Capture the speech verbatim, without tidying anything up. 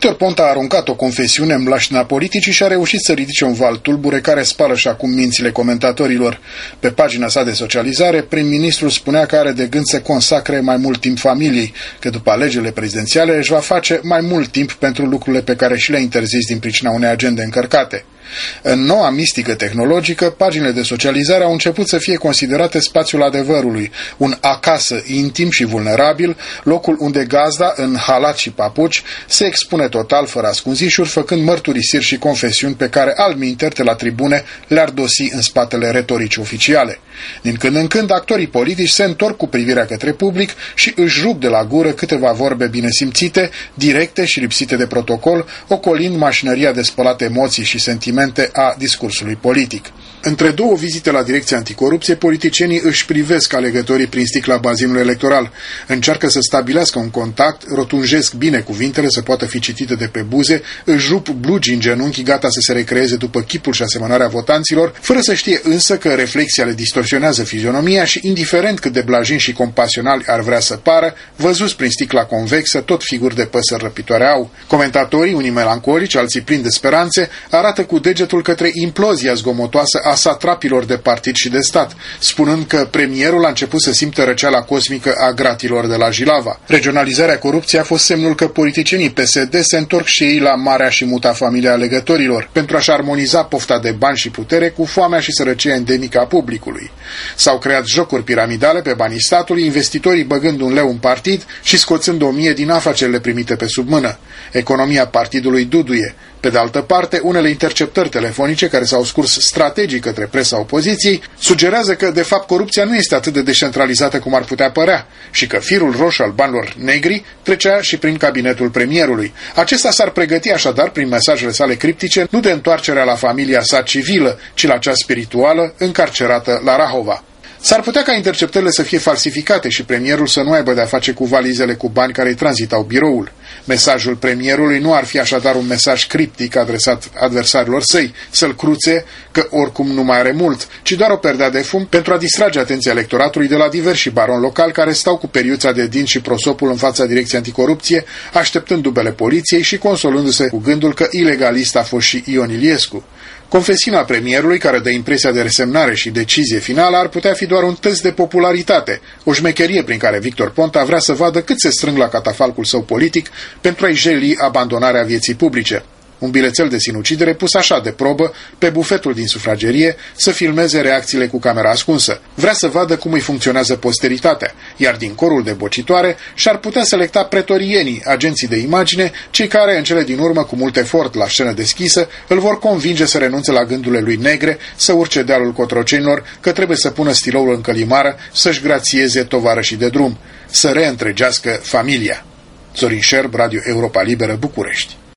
Victor Ponta a aruncat o confesiune în mlaștina politicii și a reușit să ridice un val tulbure care spală și acum mințile comentatorilor. Pe pagina sa de socializare, prim-ministrul spunea că are de gând să consacre mai mult timp familiei, că după alegerile prezidențiale își va face mai mult timp pentru lucrurile pe care și le-a interzis din pricina unei agende încărcate. În noua mistică tehnologică, paginile de socializare au început să fie considerate spațiul adevărului, un acasă intim și vulnerabil, locul unde gazda, în halat și papuci, se expune total fără ascunzișuri, făcând mărturisiri și confesiuni pe care altminteri de la tribune le-ar dosi în spatele retoricii oficiale. Din când în când, actorii politici se întorc cu privirea către public și își rup de la gură câteva vorbe bine simțite, directe și lipsite de protocol, ocolind mașinăria de spălat emoții și sentimente a discursului politic. Între două vizite la Direcția Anticorupție, politicienii își privesc alegătorii prin sticla bazinului electoral. Încearcă să stabilească un contact, rotunjesc bine cuvintele să poată fi citite de pe buze, își rup blugi în genunchi gata să se recreeze după chipul și asemănarea votanților, fără să știe însă că reflexia le distorsionează fizionomia și, indiferent cât de blajini și compasionali ar vrea să pară, văzuți prin sticla convexă, tot figuri de păsări răpitoare au. Comentatorii, unii melancolici, alții plini de speranțe, arată cu degetul către implozia zgomotoasă a satrapilor de partid și de stat, spunând că premierul a început să simtă răceala cosmică a gratilor de la Jilava. Regionalizarea corupției a fost semnul că politicienii P S D se întorc și ei la marea și muta familia alegătorilor, pentru a-și armoniza pofta de bani și putere cu foamea și sărăcia endemică a publicului. S-au creat jocuri piramidale pe banii statului, investitorii băgând un leu în partid și scoțând o mie din afacerile primite pe sub mână. Economia partidului duduie. Pe de altă parte, unele interceptări telefonice care s-au scurs strategic către presa opoziției sugerează că, de fapt, corupția nu este atât de descentralizată cum ar putea părea și că firul roșu al banilor negri trecea și prin cabinetul premierului. Acesta s-ar pregăti așadar, prin mesajele sale criptice, nu de întoarcerea la familia sa civilă, ci la cea spirituală, încarcerată la Rahova. S-ar putea ca interceptările să fie falsificate și premierul să nu aibă de-a face cu valizele cu bani care îi tranzitau biroul. Mesajul premierului nu ar fi așadar un mesaj criptic adresat adversarilor săi, să-l cruțe că oricum nu mai are mult, ci doar o perdea de fum pentru a distrage atenția electoratului de la diversi baroni locali care stau cu periuța de dinți și prosopul în fața Direcției Anticorupție, așteptând dubele poliției și consolându-se cu gândul că ilegalist a fost și Ion Iliescu. Confesiunea premierului, care dă impresia de resemnare și decizie finală, ar putea fi doar un test de popularitate, o șmecherie prin care Victor Ponta vrea să vadă cât se strâng la catafalcul său politic pentru a-i jeli abandonarea vieții publice. Un bilețel de sinucidere pus așa de probă pe bufetul din sufragerie să filmeze reacțiile cu camera ascunsă. Vrea să vadă cum îi funcționează posteritatea, iar din corul de bocitoare și-ar putea selecta pretorienii, agenții de imagine, cei care, în cele din urmă, cu mult efort la scenă deschisă, îl vor convinge să renunțe la gândurile lui negre, să urce dealul Cotrocenilor, că trebuie să pună stiloul în călimară, să-și grațieze tovarășii de drum, să reîntregească familia. Zorin Șerb, Radio Europa Liberă, București.